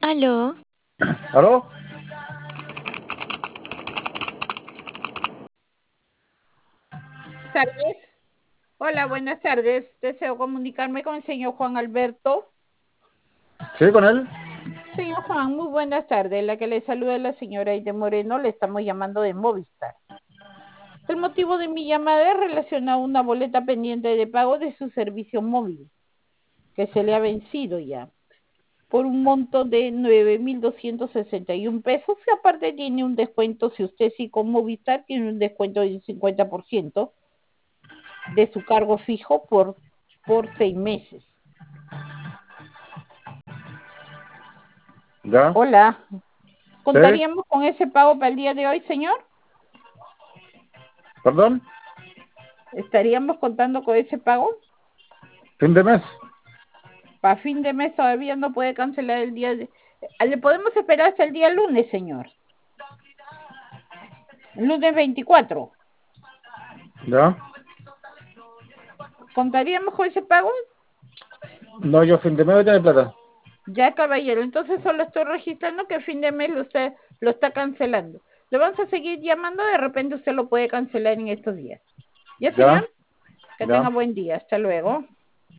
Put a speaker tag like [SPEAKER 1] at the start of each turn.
[SPEAKER 1] Aló,
[SPEAKER 2] ¿Aló?
[SPEAKER 3] Buenas tardes. Hola, buenas tardes. Deseo comunicarme con el señor Juan Alberto.
[SPEAKER 2] Sí, con él.
[SPEAKER 3] Señor Juan, muy buenas tardes. La que le saluda es la señora Aide Moreno. Le estamos llamando de Movistar. El motivo de mi llamada es relacionado a una boleta pendiente de pago de su servicio móvil, que se le ha vencido ya, por un monto de 9.261 pesos. Y aparte tiene un descuento, si usted sí con Movistar, tiene un descuento del 50% de su cargo fijo por 6 meses.
[SPEAKER 2] Ya.
[SPEAKER 3] Hola,
[SPEAKER 2] Sí.
[SPEAKER 3] ¿contaríamos con ese pago para el día de hoy, señor?
[SPEAKER 2] Perdón.
[SPEAKER 3] ¿Estaríamos contando con ese pago?
[SPEAKER 2] Fin de mes.
[SPEAKER 3] Para fin de mes todavía no puede cancelar el día de... Le podemos esperar hasta el día lunes, señor. El lunes 24.
[SPEAKER 2] Ya.
[SPEAKER 3] ¿Contaríamos con ese pago?
[SPEAKER 2] No, yo fin de mes ya de plata.
[SPEAKER 3] Ya, caballero. Entonces solo estoy registrando que fin de mes usted lo está cancelando. Le vamos a seguir llamando, de repente usted lo puede cancelar en estos días. ¿Ya,
[SPEAKER 2] Ya.
[SPEAKER 3] señor? Que tenga
[SPEAKER 2] Ya.
[SPEAKER 3] buen día. Hasta luego.